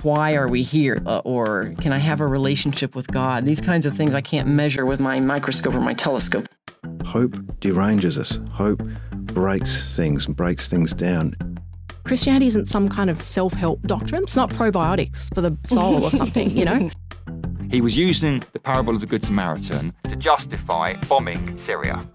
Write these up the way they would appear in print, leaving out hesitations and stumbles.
why are we here? Or can I have a relationship with God? These kinds of things I can't measure with my microscope or my telescope. Hope deranges us. Hope breaks things and breaks things down. Christianity isn't some kind of self-help doctrine. It's not probiotics for the soul or something, you know? He was using the parable of the Good Samaritan to justify bombing Syria.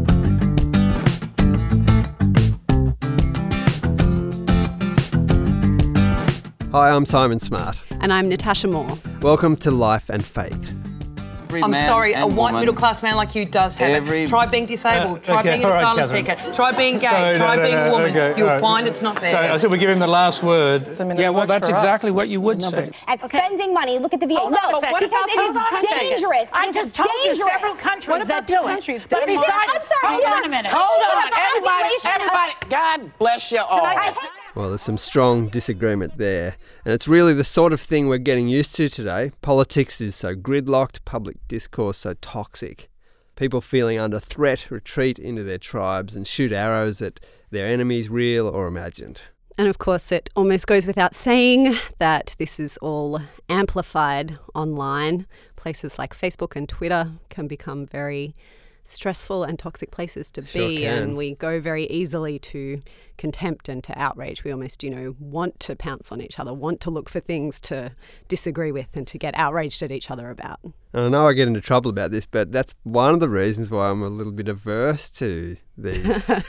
Hi, I'm Simon Smart. And I'm Natasha Moore. Welcome to Life and Faith. I'm sorry, a white middle-class man like you does have it. Try being disabled, try being an asylum seeker, try being gay, try being a woman. You'll find it's not there. I said we give him the last word. Yeah, well, that's exactly what you would say. At spending money, look at the VA. No, because it is dangerous. I just told you several countries that do it. But I'm sorry, hold on a minute. Hold on, everybody. God bless you all. Well, there's some strong disagreement there, and it's really the sort of thing we're getting used to today. Politics is so gridlocked, public discourse so toxic. People feeling under threat retreat into their tribes and shoot arrows at their enemies, real or imagined. And of course, it almost goes without saying that this is all amplified online. Places like Facebook and Twitter can become very stressful and toxic places to be, and we go very easily to contempt and to outrage. We almost, want to pounce on each other, want to look for things to disagree with and to get outraged at each other about. And I know I get into trouble about this, but that's one of the reasons why I'm a little bit averse to these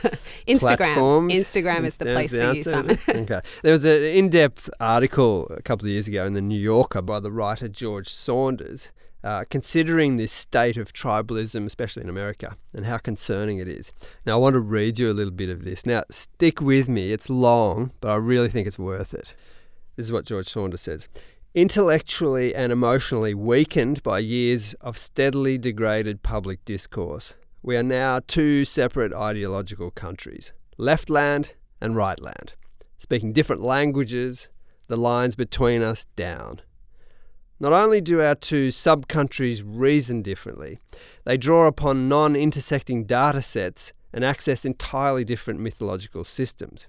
platforms. Instagram is the place for you, Simon. Okay. There was an in-depth article a couple of years ago in The New Yorker by the writer George Saunders, considering this state of tribalism, especially in America, and how concerning it is. Now, I want to read you a little bit of this. Now, stick with me. It's long, but I really think it's worth it. This is what George Saunders says. Intellectually and emotionally weakened by years of steadily degraded public discourse, we are now two separate ideological countries, left land and right land, speaking different languages, the lines between us down. Not only do our two sub-countries reason differently, they draw upon non-intersecting data sets and access entirely different mythological systems.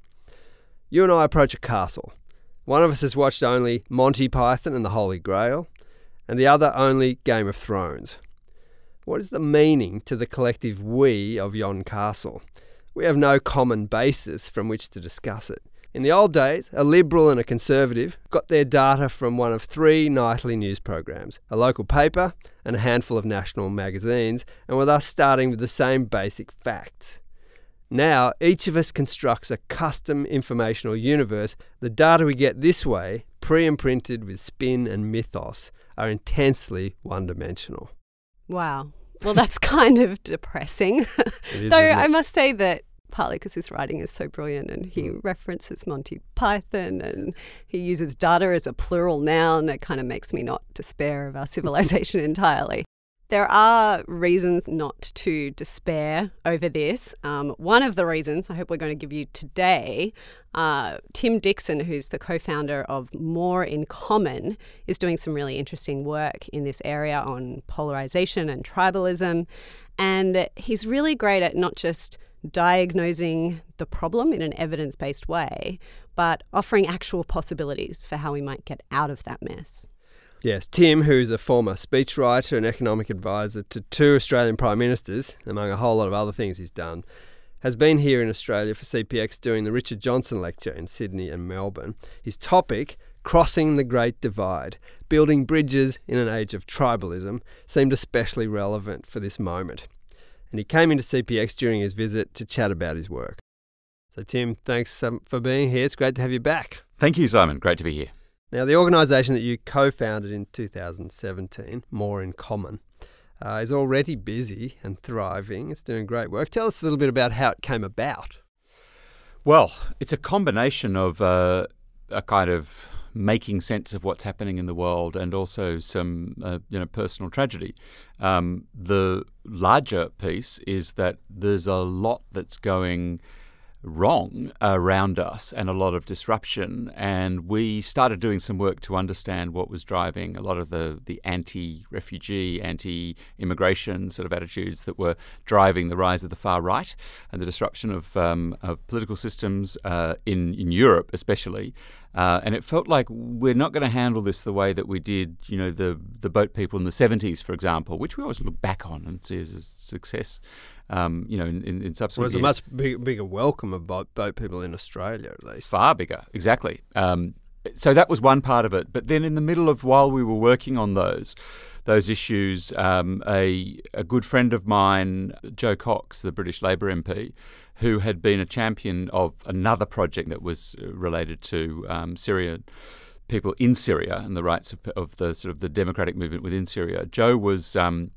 You and I approach a castle. One of us has watched only Monty Python and the Holy Grail, and the other only Game of Thrones. What is the meaning to the collective we of yon castle? We have no common basis from which to discuss it. In the old days, a Liberal and a Conservative got their data from one of three nightly news programs, a local paper and a handful of national magazines, and with us starting with the same basic facts. Now, each of us constructs a custom informational universe. The data we get this way, pre-imprinted with spin and mythos, are intensely one-dimensional. Wow. Well, that's kind of depressing. Though I must say that partly because his writing is so brilliant and he references Monty Python and he uses data as a plural noun, it kind of makes me not despair of our civilization entirely. There are reasons not to despair over this. One of the reasons I hope we're going to give you today, Tim Dixon, who's the co-founder of More in Common, is doing some really interesting work in this area on polarization and tribalism. And he's really great at not just diagnosing the problem in an evidence-based way, but offering actual possibilities for how we might get out of that mess. Yes, Tim, who's a former speechwriter and economic advisor to two Australian Prime Ministers, among a whole lot of other things he's done, has been here in Australia for CPX doing the Richard Johnson Lecture in Sydney and Melbourne. His topic, Crossing the Great Divide, Building Bridges in an Age of Tribalism, seemed especially relevant for this moment. And he came into CPX during his visit to chat about his work. So Tim, thanks for being here. It's great to have you back. Thank you, Simon. Great to be here. Now, the organisation that you co-founded in 2017, More in Common, is already busy and thriving. It's doing great work. Tell us a little bit about how it came about. Well, it's a combination of a kind of making sense of what's happening in the world and also some personal tragedy. The larger piece is that there's a lot that's going wrong around us and a lot of disruption. And we started doing some work to understand what was driving a lot of the anti-refugee, anti-immigration sort of attitudes that were driving the rise of the far right and the disruption of political systems in Europe especially. And it felt like we're not going to handle this the way that we did, the boat people in the 70s, for example, which we always look back on and see as a success. In subsequent years. Well, it's a much bigger welcome of boat people in Australia, at least. Far bigger, exactly. So that was one part of it. But then in the middle of, while we were working on those issues, a good friend of mine, Joe Cox, the British Labor MP, who had been a champion of another project that was related to Syrian people in Syria and the rights of the sort of the democratic movement within Syria. Joe was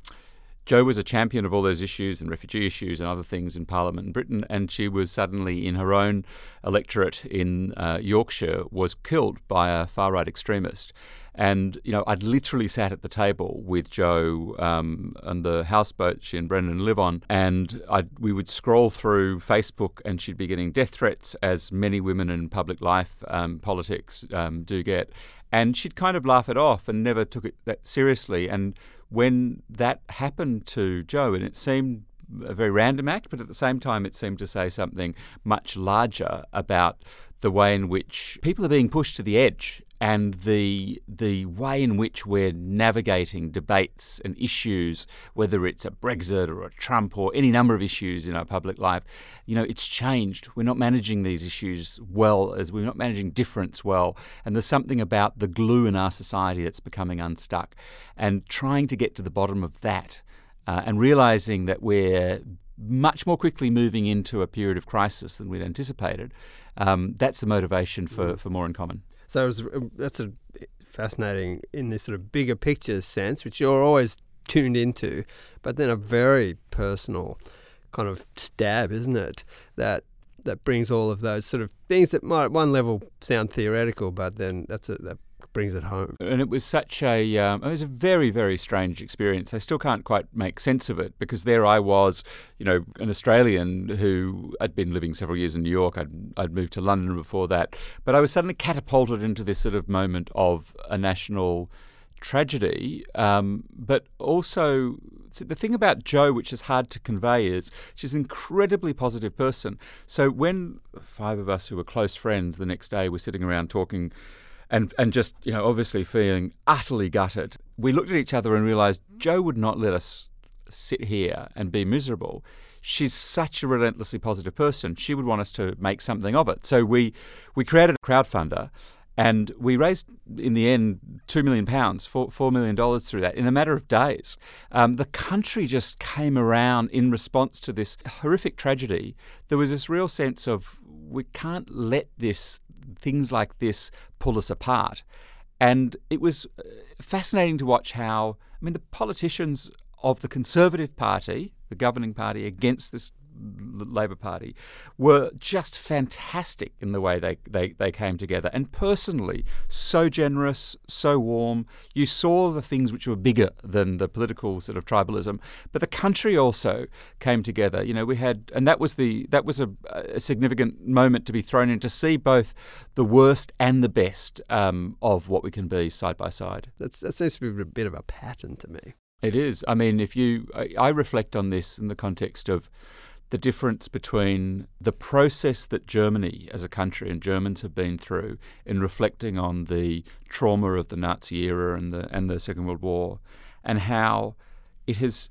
a champion of all those issues and refugee issues and other things in Parliament in Britain, and she was suddenly in her own electorate in Yorkshire was killed by a far-right extremist. And, I'd literally sat at the table with Joe on the houseboat she and Brendan live on, and we would scroll through Facebook and she'd be getting death threats, as many women in public life, politics do get. And she'd kind of laugh it off and never took it that seriously. And when that happened to Joe, and it seemed a very random act, but at the same time it seemed to say something much larger about the way in which people are being pushed to the edge and the way in which we're navigating debates and issues, whether it's a Brexit or a Trump or any number of issues in our public life. It's changed. We're not managing these issues well, as we're not managing difference well. And there's something about the glue in our society that's becoming unstuck. And trying to get to the bottom of that and realising that we're much more quickly moving into a period of crisis than we'd anticipated, that's the motivation for More in Common. So that's fascinating in this sort of bigger picture sense, which you're always tuned into, but then a very personal kind of stab, isn't it? That brings all of those sort of things that might at one level sound theoretical, but then that brings it home. And it was such it was a very, very strange experience. I still can't quite make sense of it, because there I was, an Australian who had been living several years in New York. I'd moved to London before that. But I was suddenly catapulted into this sort of moment of a national tragedy. But also, the thing about Jo, which is hard to convey, is she's an incredibly positive person. So when 5 of us who were close friends the next day were sitting around talking and just, obviously feeling utterly gutted, we looked at each other and realised Jo would not let us sit here and be miserable. She's such a relentlessly positive person. She would want us to make something of it. So we created a crowdfunder, and we raised, in the end, £2 million, $4 million through that in a matter of days. The country just came around in response to this horrific tragedy. There was this real sense of, we can't let things like this pull us apart. And it was fascinating to watch how, the politicians of the Conservative Party, the governing party against this Labor Party, were just fantastic in the way they came together. And personally, so generous, so warm. You saw the things which were bigger than the political sort of tribalism, but the country also came together. We had, and that was a significant moment to be thrown in, to see both the worst and the best of what we can be side by side. That seems to be a bit of a pattern to me. It is. I reflect on this in the context of the difference between the process that Germany as a country and Germans have been through in reflecting on the trauma of the Nazi era and the Second World War, and how it has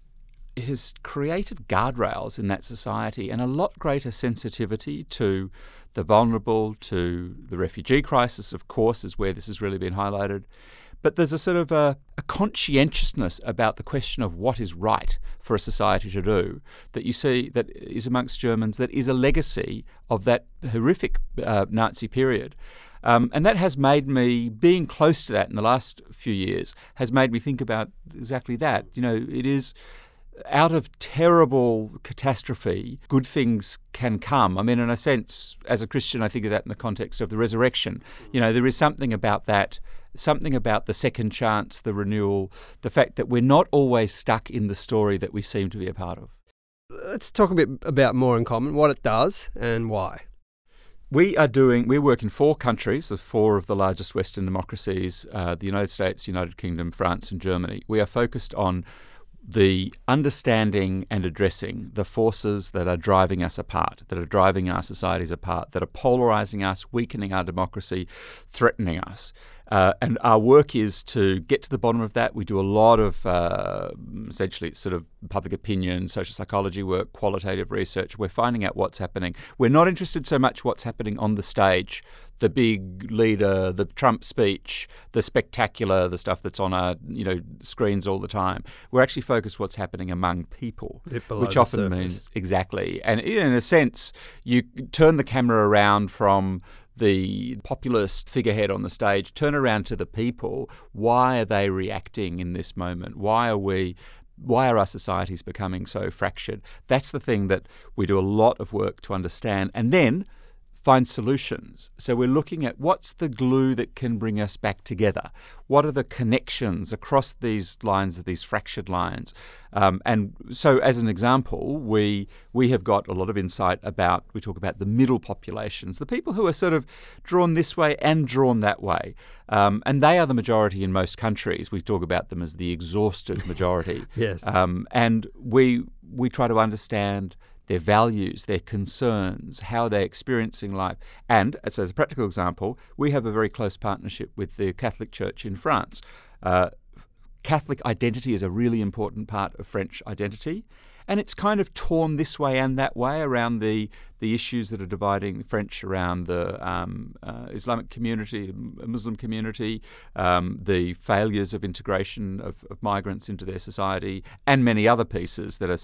created guardrails in that society and a lot greater sensitivity to the vulnerable, to the refugee crisis, of course, is where this has really been highlighted. But there's a sort of a conscientiousness about the question of what is right for a society to do that you see that is amongst Germans, that is a legacy of that horrific Nazi period. And that has made me, being close to that in the last few years, has made me think about exactly that. It is out of terrible catastrophe, good things can come. In a sense, as a Christian, I think of that in the context of the resurrection. There is something about that, something about the second chance, the renewal, the fact that we're not always stuck in the story that we seem to be a part of. Let's talk a bit about More in Common, what it does and why. We work in 4 countries, the 4 of the largest Western democracies, the United States, United Kingdom, France and Germany. We are focused on the understanding and addressing the forces that are driving us apart, that are driving our societies apart, that are polarising us, weakening our democracy, threatening us. And our work is to get to the bottom of that. We do a lot of essentially sort of public opinion, social psychology work, qualitative research. We're finding out what's happening. We're not interested so much what's happening on the stage, the big leader, the Trump speech, the spectacular, the stuff that's on our screens all the time. We're actually focused what's happening among people, which often means exactly. And in a sense, you turn the camera around from the populist figurehead on the stage, turn around to the people. Why are they reacting in this moment? Why are our societies becoming so fractured? That's the thing that we do a lot of work to understand and then find solutions. So we're looking at what's the glue that can bring us back together? What are the connections across these lines, these fractured lines? And so as an example, we have got a lot of insight about, we talk about the middle populations, the people who are sort of drawn this way and drawn that way. And they are the majority in most countries. We talk about them as the exhausted majority. Yes. And we try to understand their values, their concerns, how they're experiencing life. And, so as a practical example, we have a very close partnership with the Catholic Church in France. Catholic identity is a really important part of French identity, and it's kind of torn this way and that way around the issues that are dividing the French around the Islamic community, Muslim community, the failures of integration of migrants into their society, and many other pieces that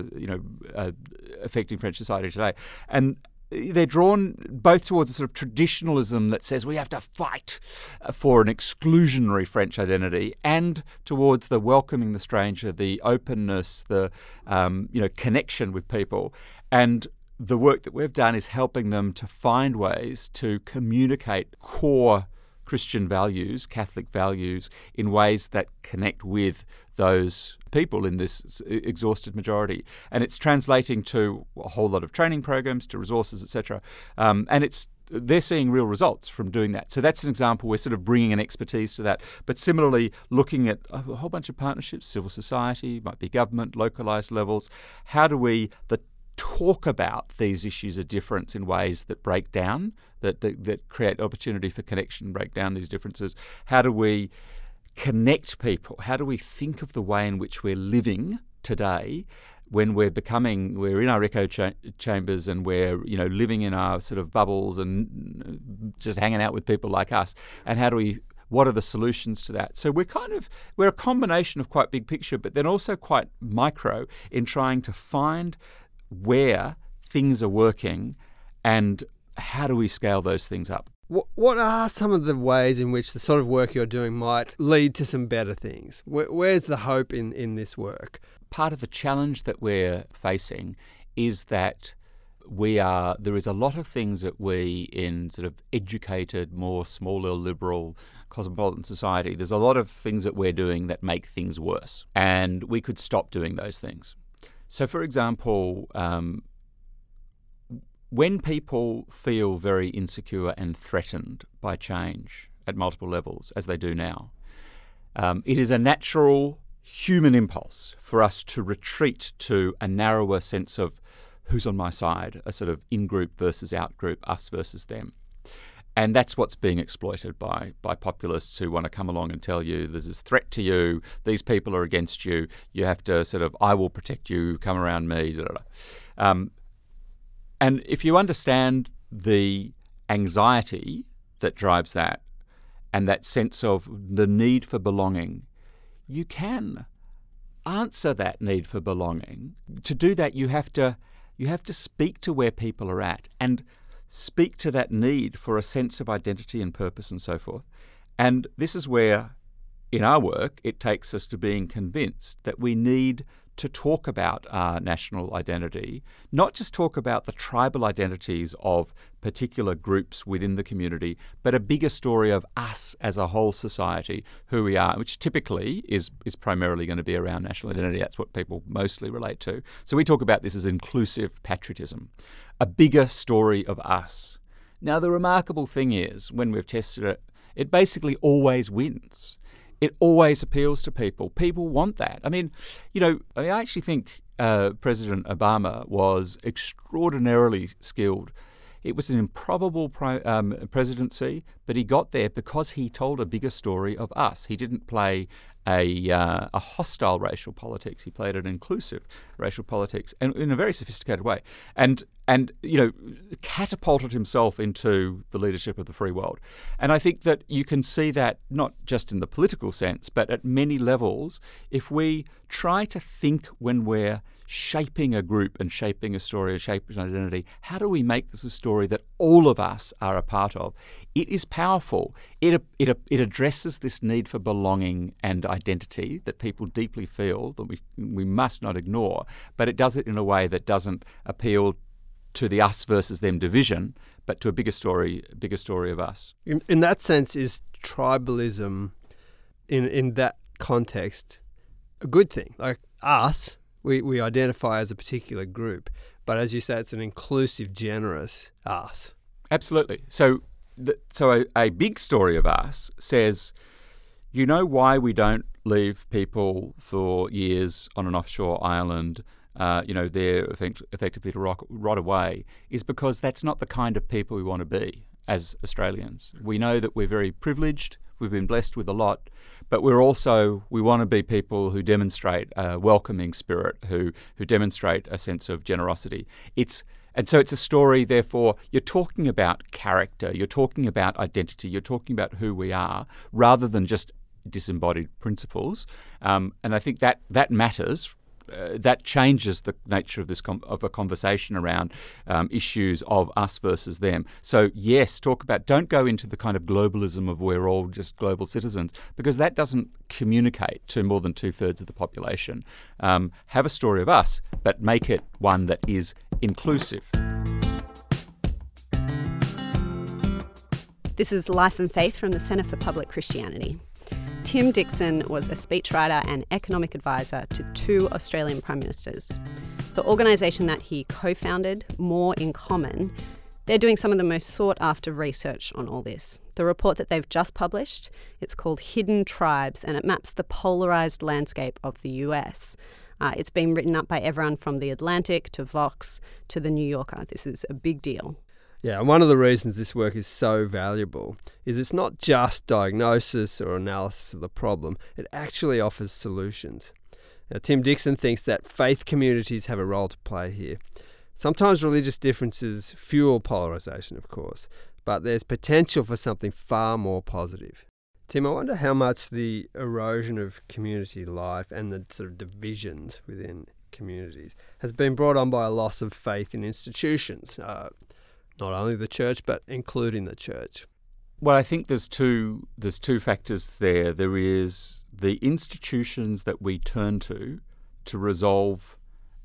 are affecting French society today. And they're drawn both towards a sort of traditionalism that says we have to fight for an exclusionary French identity, and towards the welcoming the stranger, the openness, the connection with people. And the work that we've done is helping them to find ways to communicate core Christian values, Catholic values, in ways that connect with those people in this exhausted majority. And it's translating to a whole lot of training programs, to resources, etc. And they're seeing real results from doing that. So that's an example. We're sort of bringing an expertise to that. But similarly, looking at a whole bunch of partnerships, civil society, might be government, localised levels. How do we talk about these issues of difference in ways that break down, that create opportunity for connection, break down these differences? How do we connect people? How do we think of the way in which we're living today when we're in our echo chambers and we're living in our sort of bubbles and just hanging out with people like us? And what are the solutions to that? So we're a combination of quite big picture, but then also quite micro in trying to find where things are working and how do we scale those things up. What are some of the ways in which the sort of work you're doing might lead to some better things? Where's the hope in this work? Part of the challenge that we're facing is that there is a lot of things that we in sort of educated, more smaller, liberal, cosmopolitan society, there's a lot of things that we're doing that make things worse. And we could stop doing those things. So, for example, when people feel very insecure and threatened by change at multiple levels, as they do now, it is a natural human impulse for us to retreat to a narrower sense of who's on my side, a sort of in-group versus out-group, us versus them. And that's what's being exploited by populists who want to come along and tell you there's this threat to you, these people are against you, you have to sort of, I will protect you, come around me, and if you understand the anxiety that drives that and that sense of the need for belonging, you can answer that need for belonging. To do that, you have to speak to where people are at and speak to that need for a sense of identity and purpose and so forth. And this is where in our work, it takes us to being convinced that we need to talk about our national identity, not just talk about the tribal identities of particular groups within the community, but a bigger story of us as a whole society, who we are, which typically is primarily going to be around national identity. That's what people mostly relate to. So we talk about this as inclusive patriotism, a bigger story of us. Now, the remarkable thing is, when we've tested it, it basically always wins. It always appeals to people. People want that. I actually think President Obama was extraordinarily skilled. It was an improbable presidency, but he got there because he told a bigger story of us. He didn't play a hostile racial politics. He played an inclusive racial politics, and in a very sophisticated way, and catapulted himself into the leadership of the free world. And I think that you can see that not just in the political sense, but at many levels. If we try to think when we're shaping a group and shaping a story, shaping an identity, how do we make this a story that all of us are a part of? It is powerful. It addresses this need for belonging and identity that people deeply feel that we must not ignore, but it does it in a way that doesn't appeal to the us versus them division, but to a bigger story of us. In that sense, is tribalism, in that context, a good thing? Like us, we identify as a particular group, but as you say, it's an inclusive, generous us. Absolutely. So a big story of us says, you know why we don't leave people for years on an offshore island, they're effectively to rot away, is because that's not the kind of people we want to be as Australians. We know that we're very privileged, we've been blessed with a lot, but we want to be people who demonstrate a welcoming spirit, who demonstrate a sense of generosity. And so it's a story, therefore, you're talking about character, you're talking about identity, you're talking about who we are, rather than just disembodied principles. And I think that matters. That changes the nature of of a conversation around issues of us versus them. So yes, don't go into the kind of globalism of we're all just global citizens, because that doesn't communicate to more than 2/3 of the population. Have a story of us, but make it one that is inclusive. This is Life and Faith from the Centre for Public Christianity. Tim Dixon was a speechwriter and economic advisor to 2 Australian Prime Ministers. The organisation that he co-founded, More in Common, they're doing some of the most sought-after research on all this. The report that they've just published, it's called Hidden Tribes, and it maps the polarised landscape of the US. It's been written up by everyone from The Atlantic to Vox to The New Yorker. This is a big deal. Yeah, and one of the reasons this work is so valuable is it's not just diagnosis or analysis of the problem, it actually offers solutions. Now, Tim Dixon thinks that faith communities have a role to play here. Sometimes religious differences fuel polarisation, of course, but there's potential for something far more positive. Tim, I wonder how much the erosion of community life and the sort of divisions within communities has been brought on by a loss of faith in institutions, not only the church, but including the church. Well, I think there's two factors there. There is the institutions that we turn to resolve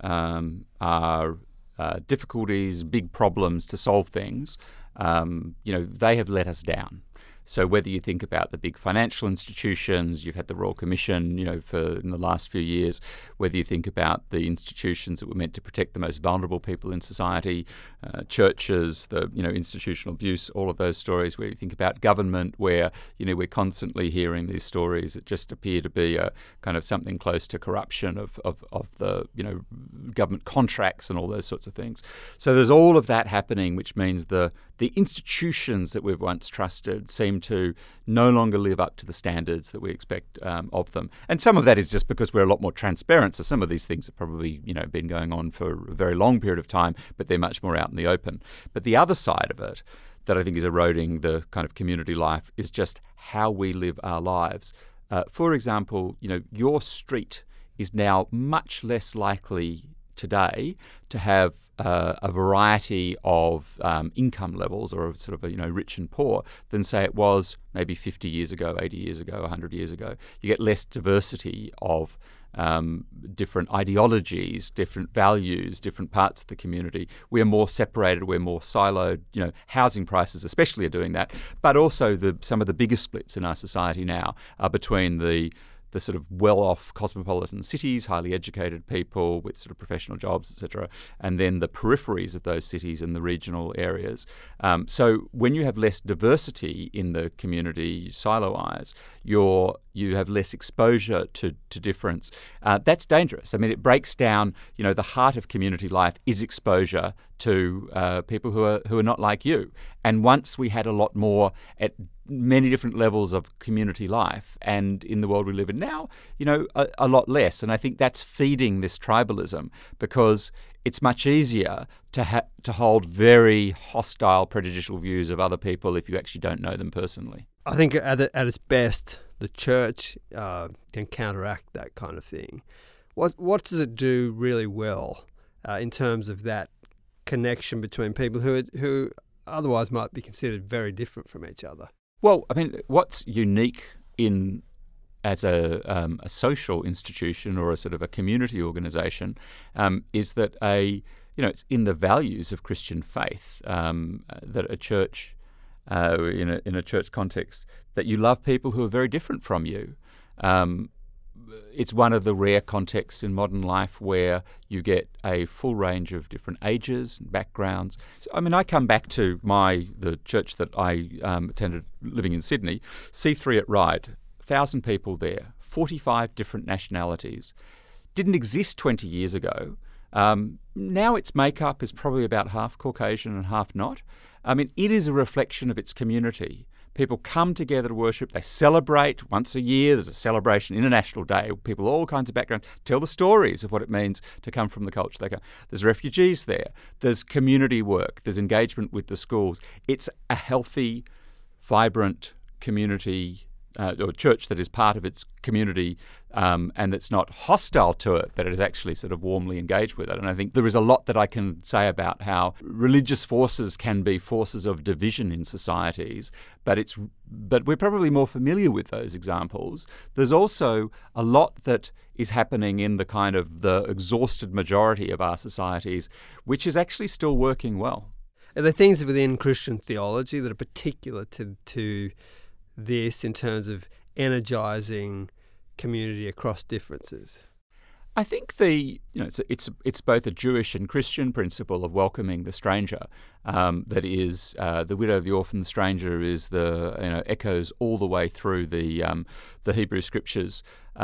our difficulties, big problems, to solve things. They have let us down. So whether you think about the big financial institutions, you've had the Royal Commission, in the last few years, whether you think about the institutions that were meant to protect the most vulnerable people in society, churches, the institutional abuse, all of those stories, where you think about government, where we're constantly hearing these stories that just appear to be a kind of something close to corruption of the government contracts and all those sorts of things. So there's all of that happening, which means the institutions that we've once trusted seem to no longer live up to the standards that we expect of them. And some of that is just because we're a lot more transparent. So some of these things have probably been going on for a very long period of time, but they're much more out in the open. But the other side of it that I think is eroding the kind of community life is just how we live our lives. For example, your street is now much less likely today to have a variety of income levels, or sort of rich and poor, than say it was maybe 50 years ago, 80 years ago, 100 years ago. You get less diversity of different ideologies, different values, different parts of the community. We're more separated, we're more siloed. Housing prices especially are doing that, but also some of the biggest splits in our society now are between the sort of well-off cosmopolitan cities, highly educated people with sort of professional jobs, etc., and then the peripheries of those cities and the regional areas. So when you have less diversity in the community silo-wise, you have less exposure to difference. That's dangerous. I mean, it breaks down, the heart of community life is exposure to people who are not like you. And once we had a lot more at many different levels of community life, and in the world we live in now, a lot less. And I think that's feeding this tribalism, because it's much easier to hold very hostile, prejudicial views of other people if you actually don't know them personally. I think at its best, the church can counteract that kind of thing. What does it do really well in terms of that connection between people who otherwise might be considered very different from each other? Well, I mean, what's unique as a social institution or a sort of a community organisation is that it's in the values of Christian faith that a church, in a church context, that you love people who are very different from you. It's one of the rare contexts in modern life where you get a full range of different ages and backgrounds. So, I mean, I come back to the church that I attended living in Sydney, C3 at Ryde, 1,000 people there, 45 different nationalities. Didn't exist 20 years ago. Now its makeup is probably about half Caucasian and half not. I mean, it is a reflection of its community. People come together to worship. They celebrate once a year. There's a celebration, International Day. People, all kinds of backgrounds, tell the stories of what it means to come from the culture they come. There's refugees there. There's community work. There's engagement with the schools. It's a healthy, vibrant community or church that is part of its community and that's not hostile to it, but it is actually sort of warmly engaged with it. And I think there is a lot that I can say about how religious forces can be forces of division in societies, but we're probably more familiar with those examples. There's also a lot that is happening in the kind of the exhausted majority of our societies, which is actually still working well. Are there things within Christian theology that are particular to this in terms of energising community across differences? I think it's both a Jewish and Christian principle of welcoming the stranger. That is, the widow, the orphan, the stranger is echoes all the way through the Hebrew scriptures,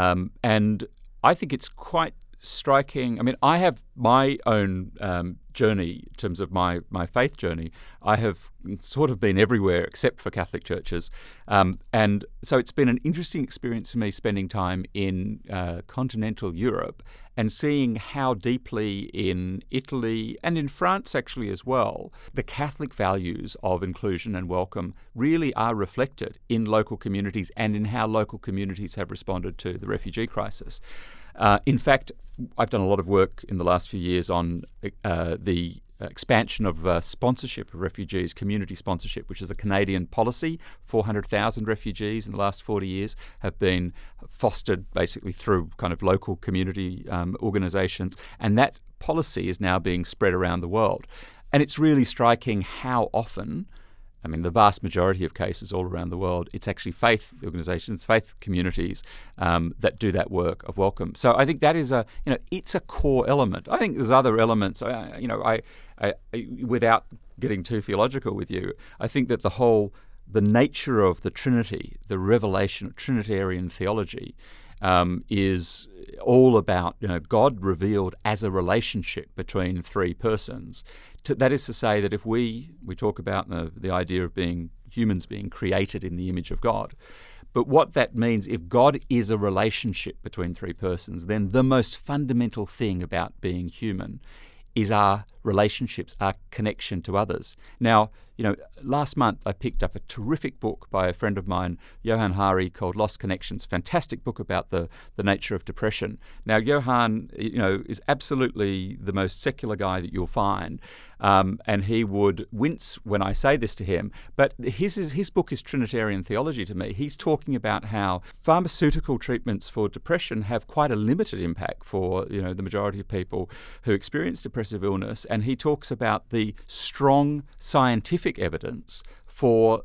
and I think it's quite striking. I mean, I have my own journey in terms of my faith journey. I have sort of been everywhere except for Catholic churches. And so it's been an interesting experience for me spending time in continental Europe and seeing how deeply in Italy and in France actually as well, the Catholic values of inclusion and welcome really are reflected in local communities and in how local communities have responded to the refugee crisis. In fact, I've done a lot of work in the last few years on the expansion of sponsorship of refugees, community sponsorship, which is a Canadian policy. 400,000 refugees in the last 40 years have been fostered basically through kind of local community organisations, and that policy is now being spread around the world. And it's really striking how often, I mean, the vast majority of cases all around the world, it's actually faith organisations, faith communities that do that work of welcome. So I think that is it's a core element. I think there's other elements. I without getting too theological with you, I think that the nature of the Trinity, the revelation of Trinitarian theology, is all about God revealed as a relationship between three persons. That is to say that if we talk about the idea of humans being created in the image of God, but what that means, if God is a relationship between three persons, then the most fundamental thing about being human is our relationships, our connection to others. Now, last month I picked up a terrific book by a friend of mine, Johan Hari, called Lost Connections. Fantastic book about the nature of depression. Now, Johan, is absolutely the most secular guy that you'll find, and he would wince when I say this to him. But his book is Trinitarian theology to me. He's talking about how pharmaceutical treatments for depression have quite a limited impact for the majority of people who experience depressive illness, and he talks about the strong scientific evidence for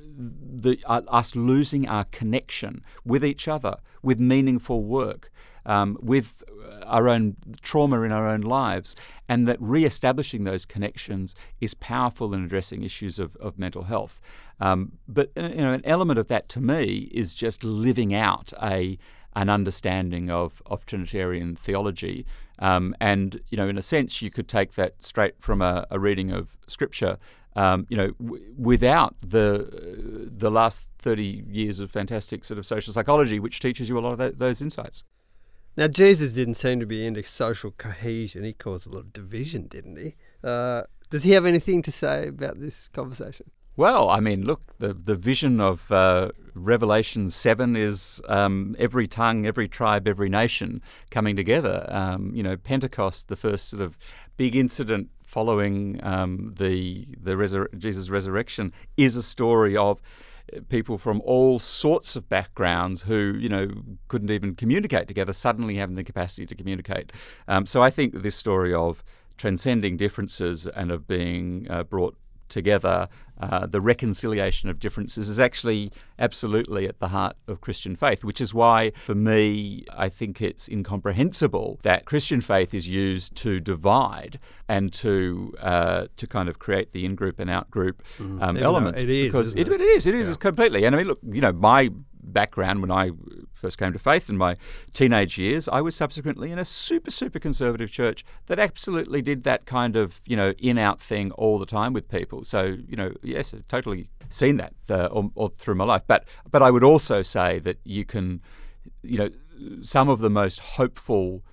us losing our connection with each other, with meaningful work, with our own trauma in our own lives, and that re-establishing those connections is powerful in addressing issues of mental health. But an element of that to me is just living out an understanding of Trinitarian theology. And in a sense, you could take that straight from a reading of Scripture. Without the last 30 years of fantastic sort of social psychology, which teaches you a lot of those insights. Now, Jesus didn't seem to be into social cohesion. He caused a lot of division, didn't he? Does he have anything to say about this conversation? Well, I mean, look, the vision of Revelation 7 is every tongue, every tribe, every nation coming together. Pentecost, the first sort of big incident following Jesus' resurrection, is a story of people from all sorts of backgrounds who, couldn't even communicate together, suddenly having the capacity to communicate. So I think that this story of transcending differences and of being brought together, the reconciliation of differences, is actually absolutely at the heart of Christian faith, which is why, for me, I think it's incomprehensible that Christian faith is used to divide and to kind of create the in-group and out-group elements. It is, because it is completely. And I mean, look, my background when I first came to faith in my teenage years, I was subsequently in a super, super conservative church that absolutely did that kind of, in-out thing all the time with people. So, yes, I've totally seen that all through my life. But I would also say that you can, some of the most hopeful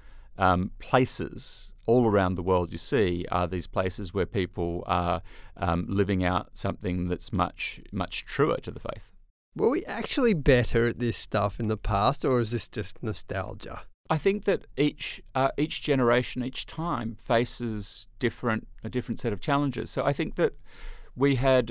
places all around the world you see are these places where people are living out something that's much, much truer to the faith. Were we actually better at this stuff in the past, or is this just nostalgia? I think that each generation, each time, faces a different set of challenges. So I think that we had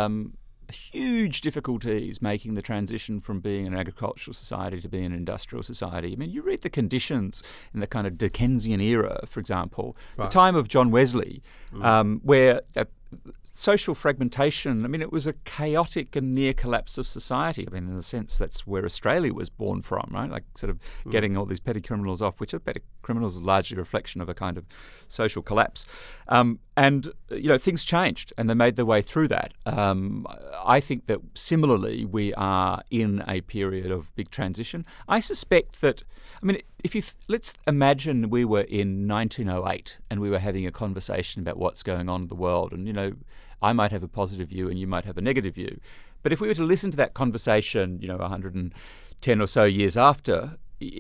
huge difficulties making the transition from being an agricultural society to being an industrial society. I mean, you read the conditions in the kind of Dickensian era, for example, the time of John Wesley, where social fragmentation, I mean, it was a chaotic and near collapse of society. I mean, in a sense, that's where Australia was born from, right? Like sort of getting all these petty criminals off, which are petty criminals, are largely a reflection of a kind of social collapse. And things changed and they made their way through that. I think that similarly, we are in a period of big transition. I suspect that, I mean, let's imagine we were in 1908 and we were having a conversation about what's going on in the world, and I might have a positive view and you might have a negative view. But if we were to listen to that conversation, 110 or so years after,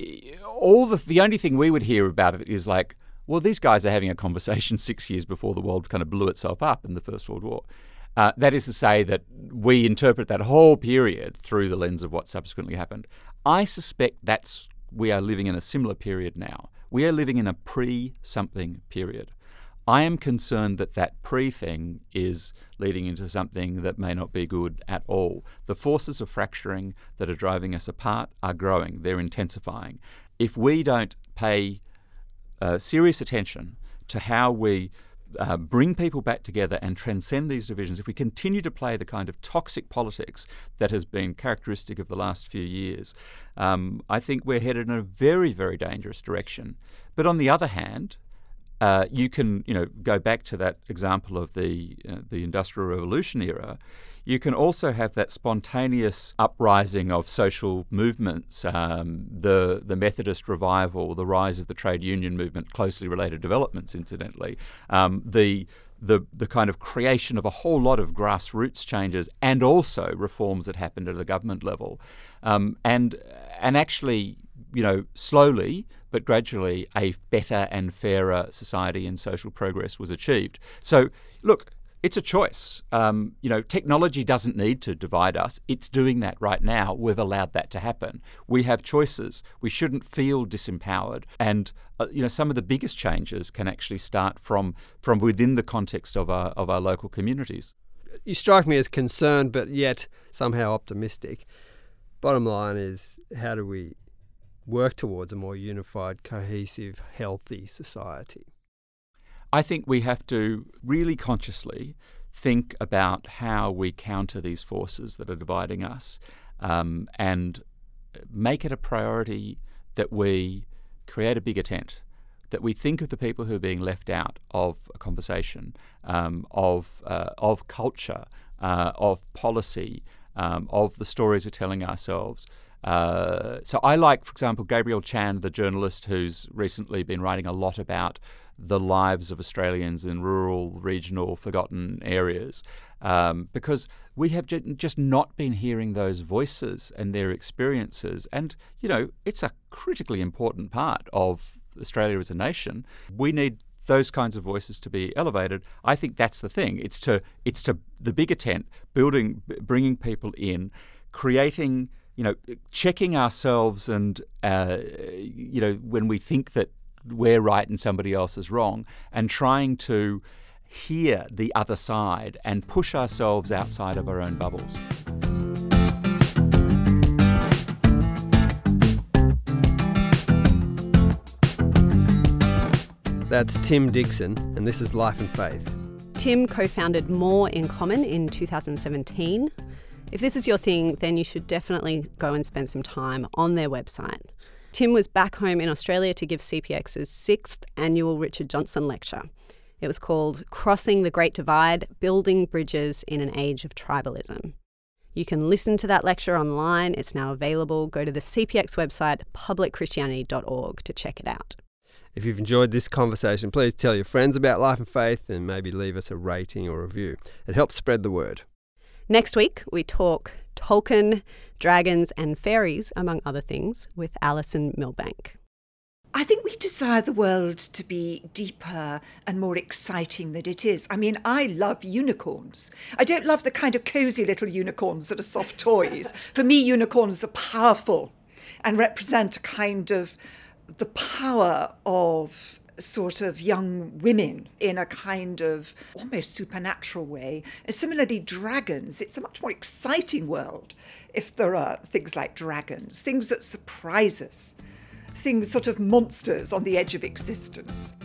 the only thing we would hear about it is like, well, these guys are having a conversation 6 years before the world kind of blew itself up in the First World War. That is to say that we interpret that whole period through the lens of what subsequently happened. I suspect we are living in a similar period now. We are living in a pre-something period. I am concerned that pre-thing is leading into something that may not be good at all. The forces of fracturing that are driving us apart are growing. They're intensifying. If we don't pay serious attention to how we bring people back together and transcend these divisions, if we continue to play the kind of toxic politics that has been characteristic of the last few years, I think we're headed in a very, very dangerous direction. But on the other hand, you can, go back to that example of the Industrial Revolution era. You can also have that spontaneous uprising of social movements, the Methodist revival, the rise of the trade union movement, closely related developments, incidentally, the kind of creation of a whole lot of grassroots changes and also reforms that happened at the government level, and actually, slowly but gradually, a better and fairer society and social progress was achieved. So, look, it's a choice. Technology doesn't need to divide us. It's doing that right now. We've allowed that to happen. We have choices. We shouldn't feel disempowered. And some of the biggest changes can actually start from within the context of our local communities. You strike me as concerned, but yet somehow optimistic. Bottom line is, how do we work towards a more unified, cohesive, healthy society? I think we have to really consciously think about how we counter these forces that are dividing us, and make it a priority that we create a bigger tent, that we think of the people who are being left out of a conversation, of culture, of policy, of the stories we're telling ourselves. So I like, for example, Gabrielle Chan, the journalist who's recently been writing a lot about the lives of Australians in rural, regional, forgotten areas, because we have just not been hearing those voices and their experiences. And, it's a critically important part of Australia as a nation. We need those kinds of voices to be elevated. I think that's the thing. It's to the bigger tent, bringing people in, creating, checking ourselves and, when we think that we're right and somebody else is wrong, and trying to hear the other side and push ourselves outside of our own bubbles. That's Tim Dixon, and this is Life and Faith. Tim co-founded More in Common in 2017. If this is your thing, then you should definitely go and spend some time on their website. Tim was back home in Australia to give CPX's 6th annual Richard Johnson lecture. It was called Crossing the Great Divide, Building Bridges in an Age of Tribalism. You can listen to that lecture online. It's now available. Go to the CPX website, publicchristianity.org, to check it out. If you've enjoyed this conversation, please tell your friends about Life and Faith and maybe leave us a rating or review. It helps spread the word. Next week, we talk Tolkien, dragons and fairies, among other things, with Alison Milbank. I think we desire the world to be deeper and more exciting than it is. I mean, I love unicorns. I don't love the kind of cosy little unicorns that are soft toys. For me, unicorns are powerful and represent a kind of the power of sort of young women in a kind of almost supernatural way. And similarly, dragons, it's a much more exciting world if there are things like dragons, things that surprise us, things sort of monsters on the edge of existence.